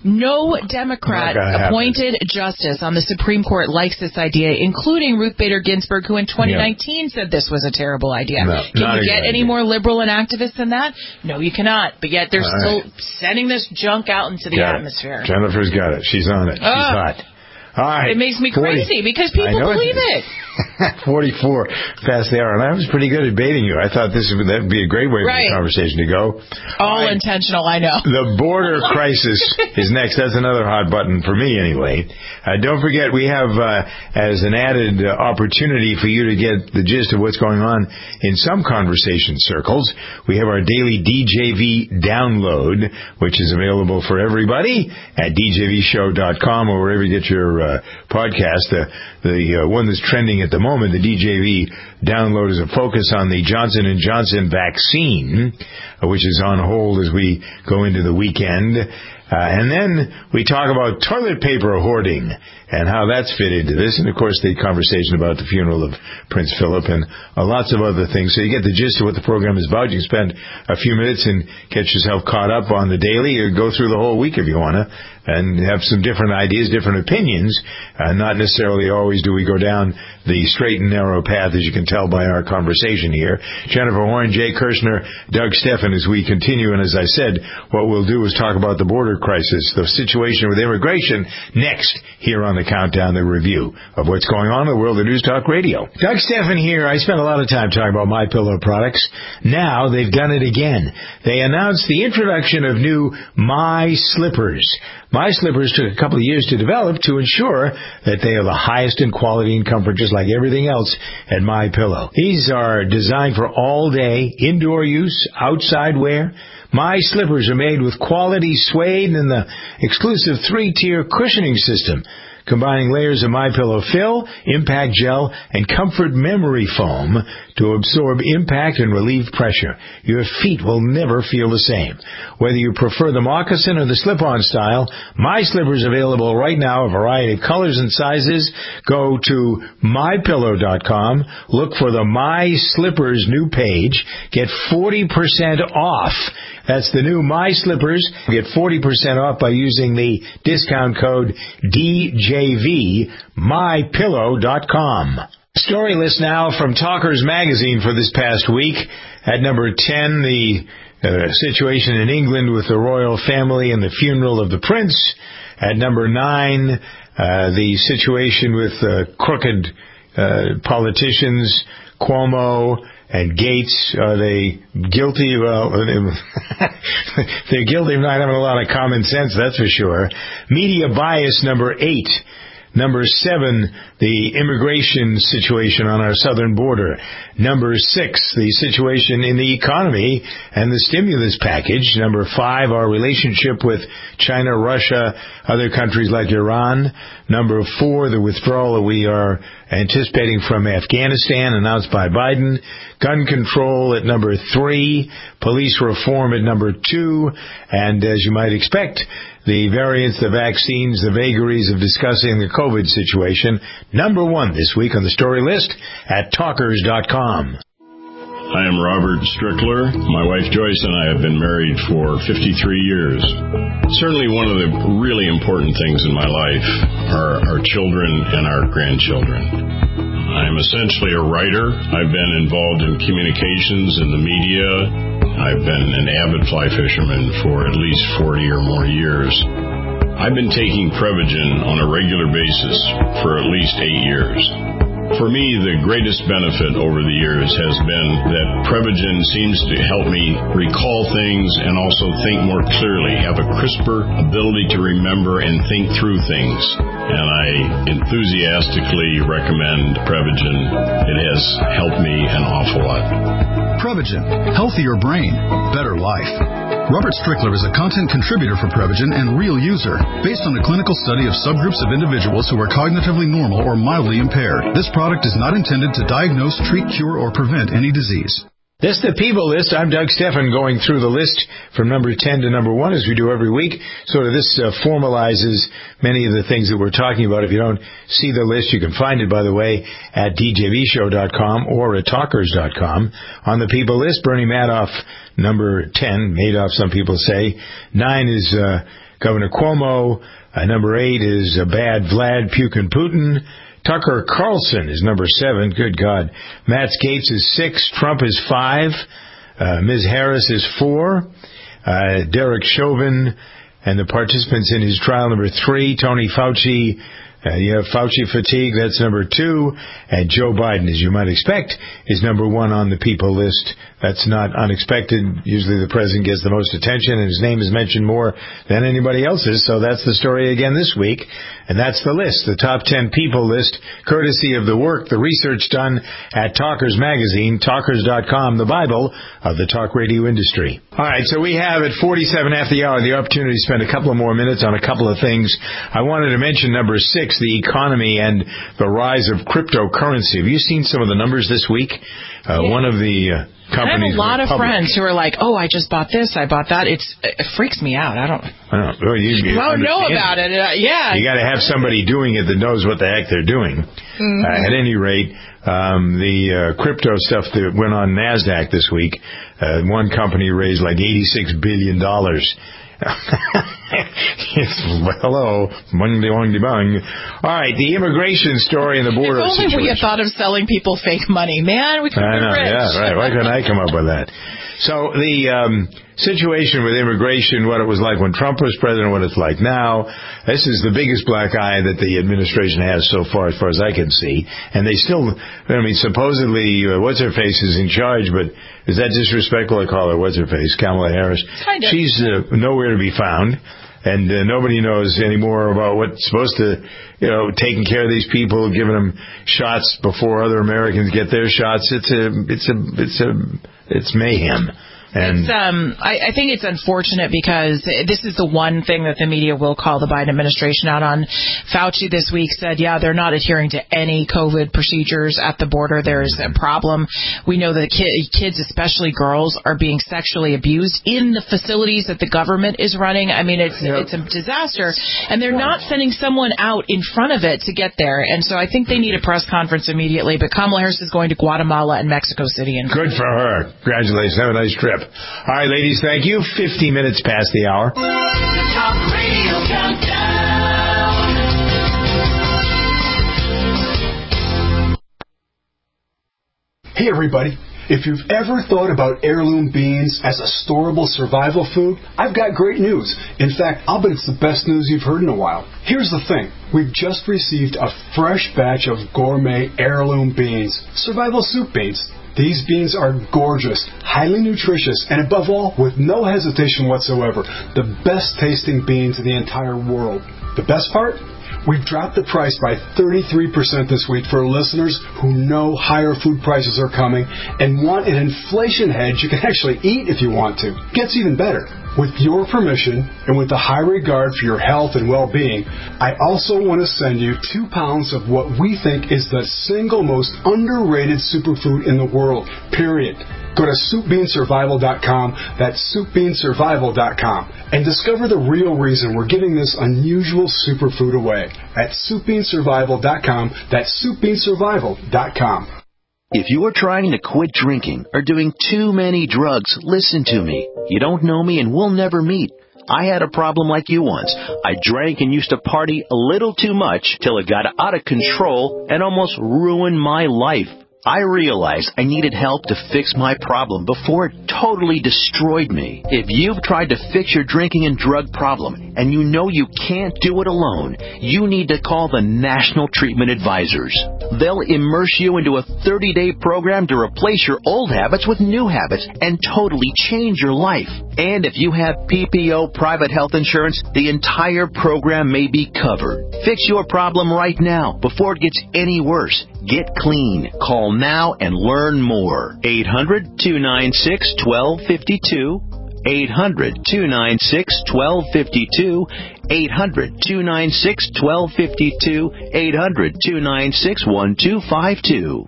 No Democrat appointed justice on the Supreme Court likes this idea, including Ruth Bader Ginsburg, who in twenty nineteen yeah. said this was a terrible idea. No, Can you get any idea. more liberal and activist than that? No, you cannot. But yet they're All still right. sending this junk out into the got atmosphere. It. Jennifer's got it. She's on it. She's uh, hot. All right. It makes me forty crazy because people believe it. forty-four past the hour, and I was pretty good at baiting you. I thought this would that would be a great way right. for the conversation to go. All right. intentional, I know. The border crisis is next. That's another hot button for me, anyway. Uh, don't forget, we have uh, as an added uh, opportunity for you to get the gist of what's going on in some conversation circles. We have our daily D J V download, which is available for everybody at d j v show dot com or wherever you get your uh, podcast. Uh, the uh, one that's trending at the moment, the D J V download, is a focus on the Johnson and Johnson vaccine, uh, which is on hold as we go into the weekend. Uh, and then we talk about toilet paper hoarding and how that's fit into this. And, of course, the conversation about the funeral of Prince Philip and uh, lots of other things. So you get the gist of what the program is about. You can spend a few minutes and get yourself caught up on the daily, or go through the whole week if you want to, and have some different ideas, different opinions. Uh, not necessarily always do we go down the straight and narrow path, as you can tell by our conversation here. Jennifer Horn, Jay Kirshner, Doug Steffen, as we continue. And as I said, what we'll do is talk about the border crisis, the situation with immigration, next here on the Countdown, the review of what's going on in the world of News Talk Radio. Doug Steffen here. I spent a lot of time talking about MyPillow products. Now they've done it again. They announced the introduction of new My Slippers. My Slippers took a couple of years to develop to ensure that they are the highest in quality and comfort, just like everything else at MyPillow. These are designed for all-day indoor use, outside wear. My slippers are made with quality suede and the exclusive three-tier cushioning system, combining layers of MyPillow fill, impact gel, and comfort memory foam to absorb impact and relieve pressure. Your feet will never feel the same. Whether you prefer the moccasin or the slip-on style, My Slippers available right now, a variety of colors and sizes. Go to my pillow dot com, look for the My Slippers new page, get forty percent off. That's the new My Slippers. Get forty percent off by using the discount code D J V, my pillow dot com. Story list now from Talkers Magazine for this past week. At number ten, the uh, situation in England with the royal family and the funeral of the prince. At number nine, uh, the situation with uh, crooked uh, politicians, Cuomo and Gates. Are they guilty? Well, they're guilty of not having a lot of common sense, that's for sure. Media bias, number eight. Number seven, the immigration situation on our southern border. Number six, the situation in the economy and the stimulus package. Number five, our relationship with China, Russia, other countries like Iran. Number four, the withdrawal that we are anticipating from Afghanistan, announced by Biden. Gun control at number three. Police reform at number two. And as you might expect, the variants, the vaccines, the vagaries of discussing the COVID situation. Number one this week on the story list at talkers dot com. I am Robert Strickler. My wife Joyce and I have been married for fifty-three years. Certainly one of the really important things in my life are our children and our grandchildren. I'm essentially a writer. I've been involved in communications in the media. I've been an avid fly fisherman for at least forty or more years. I've been taking Prevagen on a regular basis for at least eight years. For me, the greatest benefit over the years has been that Prevagen seems to help me recall things and also think more clearly, have a crisper ability to remember and think through things. And I enthusiastically recommend Prevagen. It has helped me an awful lot. Prevagen. Healthier brain. Better life. Robert Strickler is a content contributor for Prevagen and real user, based on a clinical study of subgroups of individuals who are cognitively normal or mildly impaired. This product is not intended to diagnose, treat, cure, or prevent any disease. This is the People List. I'm Doug Stephan, going through the list from number ten to number one, as we do every week. Sort of this uh, formalizes many of the things that we're talking about. If you don't see the list, you can find it, by the way, at d j v show dot com or at talkers dot com. On the People List, Bernie Madoff, number ten. Madoff, some people say. Nine is uh, Governor Cuomo. Uh, number eight is uh, bad Vlad Putin Putin. Tucker Carlson is number seven. Good God. Matt Gaetz is six. Trump is five. Uh, Miz Harris is four. Uh, Derek Chauvin and the participants in his trial, number three. Tony Fauci. Uh, you have Fauci fatigue. That's number two. And Joe Biden, as you might expect, is number one on the People List. That's not unexpected. Usually the president gets the most attention, and his name is mentioned more than anybody else's. So that's the story again this week. And that's the list, the top ten people list, courtesy of the work, the research done at Talkers Magazine, talkers dot com, the Bible of the talk radio industry. All right, so we have at forty-seven after the hour the opportunity to spend a couple of more minutes on a couple of things. I wanted to mention number six, the economy and the rise of cryptocurrency. Have you seen some of the numbers this week? Uh, yeah. One of the... Uh, I have companies a lot of public. friends who are like, "Oh, I just bought this, I bought that." It's it freaks me out. I don't. I don't well, you, you well, know about it. Uh, yeah. You got to have somebody doing it that knows what the heck they're doing. Mm-hmm. Uh, at any rate, um, the uh, crypto stuff that went on NASDAQ this week, uh, one company raised like eighty-six billion dollars. Hello, bung bung bung. All right, the immigration story and the border if only situation. we had thought of selling people fake money, man. We could I be know, rich. yeah, right. Why couldn't I come up with that? So the um, situation with immigration, what it was like when Trump was president, what it's like now. This is the biggest black eye that the administration has so far, as far as I can see. And they still, I mean, supposedly, uh, what's her face is in charge, but is that disrespectful to call her what's her face, Kamala Harris? Kind of. She's uh, nowhere to be found. And uh, nobody knows anymore about what's supposed to, you know, taking care of these people, giving them shots before other Americans get their shots. It's a, it's a, it's a, it's mayhem. And it's, um, I, I think it's unfortunate because this is the one thing that the media will call the Biden administration out on. Fauci this week said, yeah, they're not adhering to any COVID procedures at the border. There's a problem. We know that ki- kids, especially girls, are being sexually abused in the facilities that the government is running. I mean, it's yep. it's a disaster. And they're not sending someone out in front of it to get there. And so I think they need a press conference immediately. But Kamala Harris is going to Guatemala and Mexico City. And good for her. Congratulations. Have a nice trip. All right, ladies, thank you. fifty minutes past the hour. Talk Radio Countdown. Hey, everybody. If you've ever thought about heirloom beans as a storable survival food, I've got great news. In fact, I'll bet it's the best news you've heard in a while. Here's the thing. We've just received a fresh batch of gourmet heirloom beans, survival soup beans. These beans are gorgeous, highly nutritious, and above all, with no hesitation whatsoever, the best tasting beans in the entire world. The best part? We've dropped the price by thirty-three percent this week for listeners who know higher food prices are coming and want an inflation hedge you can actually eat if you want to. Gets even better. With your permission and with a high regard for your health and well-being, I also want to send you two pounds of what we think is the single most underrated superfood in the world, period. Go to soup bean survival dot com, that's soup bean survival dot com, and discover the real reason we're giving this unusual superfood away at soup bean survival dot com, that's soup bean survival dot com. If you are trying to quit drinking or doing too many drugs, listen to me. You don't know me and we'll never meet. I had a problem like you once. I drank and used to party a little too much till it got out of control and almost ruined my life. I realized I needed help to fix my problem before it totally destroyed me. If you've tried to fix your drinking and drug problem and you know you can't do it alone, you need to call the National Treatment Advisors. They'll immerse you into a thirty-day program to replace your old habits with new habits and totally change your life. And if you have P P O private health insurance, the entire program may be covered. Fix your problem right now before it gets any worse. Get clean. Call now and learn more. eight hundred, two nine six, one two five two. eight hundred, two nine six, one two five two. eight hundred, two nine six, one two five two. eight hundred, two nine six, one two five two.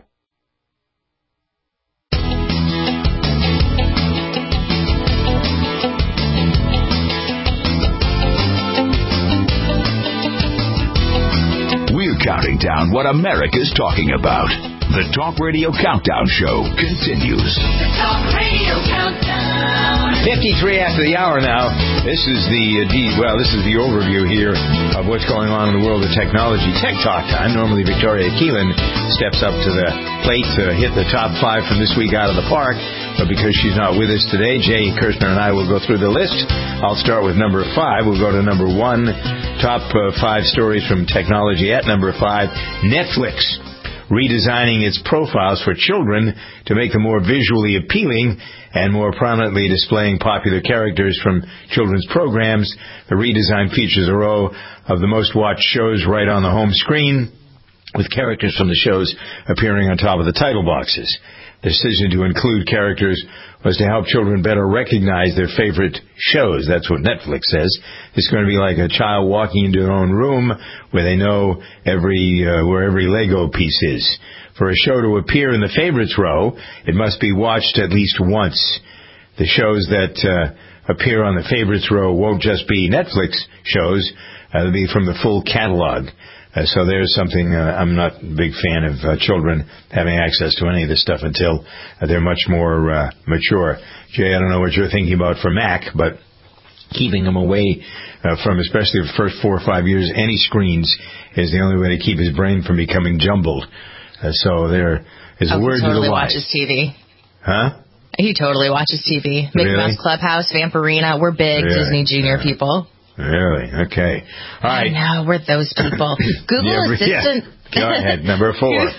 We're counting down what America's talking about. The Talk Radio Countdown Show continues. The Talk Radio Countdown. fifty-three after the hour now. This is the, uh, D, well, this is the overview here of what's going on in the world of technology. Tech Talk time. Normally Victoria Keelan steps up to the plate to hit the top five from this week out of the park. But because she's not with us today, Jay Kirshner and I will go through the list. I'll start with number five. We'll go to number one. Top uh, five stories from technology at number five. Netflix redesigning its profiles for children to make them more visually appealing and more prominently displaying popular characters from children's programs. The redesign features a row of the most watched shows right on the home screen, with characters from the shows appearing on top of the title boxes. The decision to include characters was to help children better recognize their favorite shows. That's what Netflix says. It's going to be like a child walking into their own room where they know every uh, where every Lego piece is. For a show to appear in the favorites row, it must be watched at least once. The shows that uh, appear on the favorites row won't just be Netflix shows. Uh, they'll be from the full catalog. Uh, so there's something, uh, I'm not a big fan of uh, children having access to any of this stuff until uh, they're much more uh, mature. Jay, I don't know what you're thinking about for Mac, but keeping them away uh, from, especially the first four or five years, any screens is the only way to keep his brain from becoming jumbled. Uh, so there is a oh, word he totally to the wise. watches T V. Huh? He totally watches T V. Mickey Really? Mouse Clubhouse, Vampirina. We're big Really? Disney Junior Yeah. people. Really? Okay. All right. I know, we're those people. Google Yeah, Assistant. yeah. Go ahead, number four.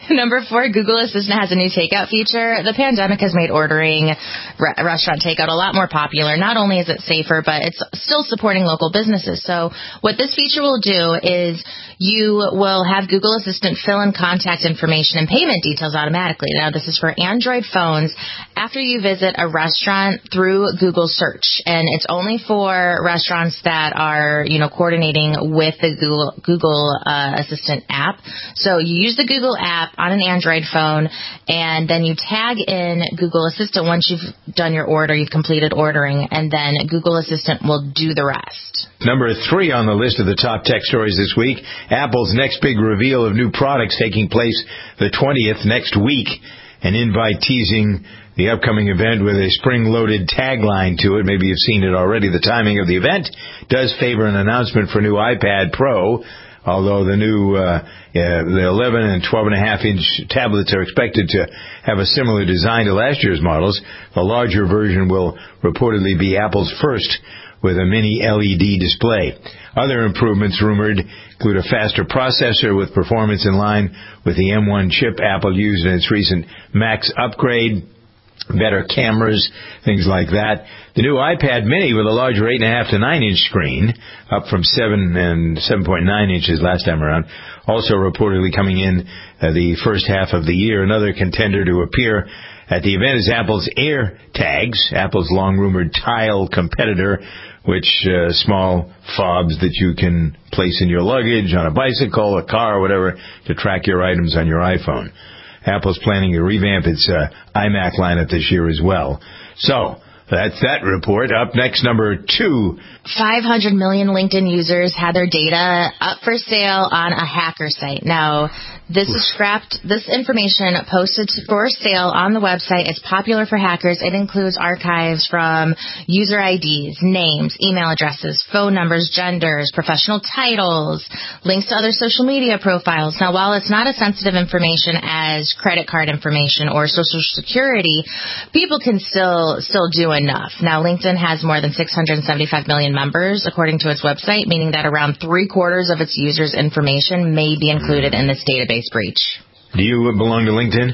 Number four, Google Assistant has a new takeout feature. The pandemic has made ordering re- restaurant takeout a lot more popular. Not only is it safer, but it's still supporting local businesses. So what this feature will do is you will have Google Assistant fill in contact information and payment details automatically. Now, this is for Android phones after you visit a restaurant through Google Search. And it's only for restaurants that are, you know, coordinating with the Google, Google uh, Assistant app. So you use the Google app on an Android phone, and then you tag in Google Assistant once you've done your order, you've completed ordering, and then Google Assistant will do the rest. Number three on the list of the top tech stories this week, Apple's next big reveal of new products taking place the twentieth next week. An invite teasing the upcoming event with a spring-loaded tagline to it. Maybe you've seen it already. The timing of the event does favor an announcement for new iPad Pro, although the new uh, uh, the eleven and twelve and a half inch tablets are expected to have a similar design to last year's models. The larger version will reportedly be Apple's first with a mini L E D display. Other improvements rumored include a faster processor with performance in line with the M one chip Apple used in its recent Max upgrade, better cameras, things like that. The new iPad mini with a larger eight point five to nine inch screen, up from seven and seven point nine inches last time around, also reportedly coming in uh, the first half of the year. Another contender to appear at the event is Apple's AirTags, Apple's long-rumored Tile competitor, which uh, small fobs that you can place in your luggage, on a bicycle, a car, or whatever, to track your items on your iPhone. Apple's planning to revamp its uh, iMac lineup this year as well. So, that's that report. Up next, number two. five hundred million LinkedIn users had their data up for sale on a hacker site. Now, this is scrapped. This information posted for sale on the website is popular for hackers. It includes archives from user I Ds, names, email addresses, phone numbers, genders, professional titles, links to other social media profiles. Now, while it's not as sensitive information as credit card information or social security, people can still still do enough. Now, LinkedIn has more than six hundred seventy-five million members, according to its website, meaning that around three quarters of its users' information may be included in this database breach. Do you belong to LinkedIn?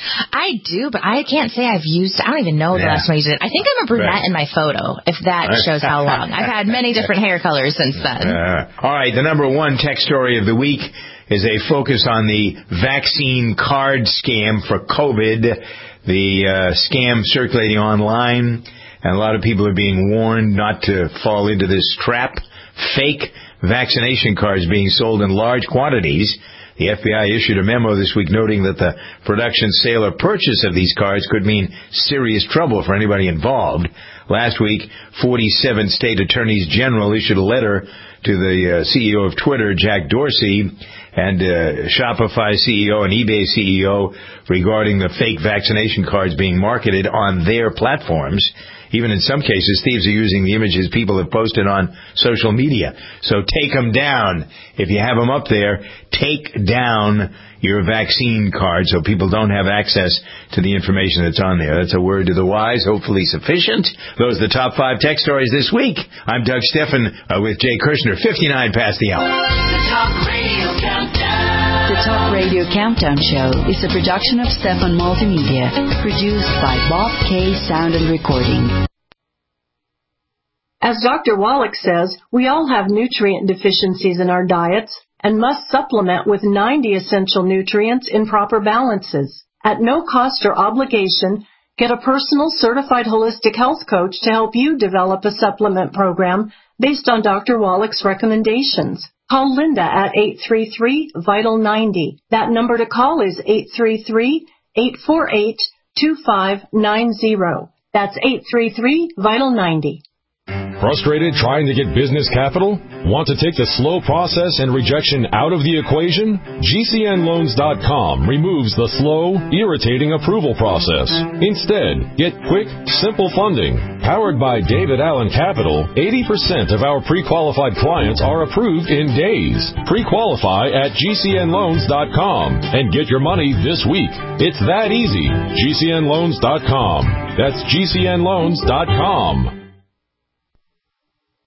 I do, but I can't say I've used, I don't even know the Yeah. last time I used it. I think I'm a brunette Right. in my photo, if that shows how long. I've had many different hair colors since then. Uh, all right, the number one tech story of the week is a focus on the vaccine card scam for COVID, the uh, scam circulating online, and a lot of people are being warned not to fall into this trap. Fake vaccination cards being sold in large quantities. The F B I issued a memo this week noting that the production, sale, or purchase of these cards could mean serious trouble for anybody involved. Last week, forty-seven state attorneys general issued a letter to the uh, C E O of Twitter, Jack Dorsey, and uh, Shopify C E O and eBay C E O regarding the fake vaccination cards being marketed on their platforms. Even in some cases, thieves are using the images people have posted on social media. So take them down. If you have them up there, take down your vaccine card so people don't have access to the information that's on there. That's a word to the wise, hopefully sufficient. Those are the top five tech stories this week. I'm Doug Steffen uh, with Jay Kirshner, fifty-nine past the hour. The Talk Radio Countdown. The Talk Radio Countdown Show is a production of Stefan Multimedia, produced by Bob K. Sound and Recording. As Doctor Wallach says, we all have nutrient deficiencies in our diets and must supplement with ninety essential nutrients in proper balances. At no cost or obligation, get a personal certified holistic health coach to help you develop a supplement program based on Doctor Wallach's recommendations. Call Linda at eight three three, vital ninety. That number to call is eight three three, eight four eight, two five nine zero. That's eight three three, vital ninety. Frustrated trying to get business capital? Want to take the slow process and rejection out of the equation? G C N loans dot com removes the slow, irritating approval process. Instead, get quick, simple funding. Powered by David Allen Capital, eighty percent of our pre-qualified clients are approved in days. Pre-qualify at G C N loans dot com and get your money this week. It's that easy. G C N loans dot com. That's G C N loans dot com.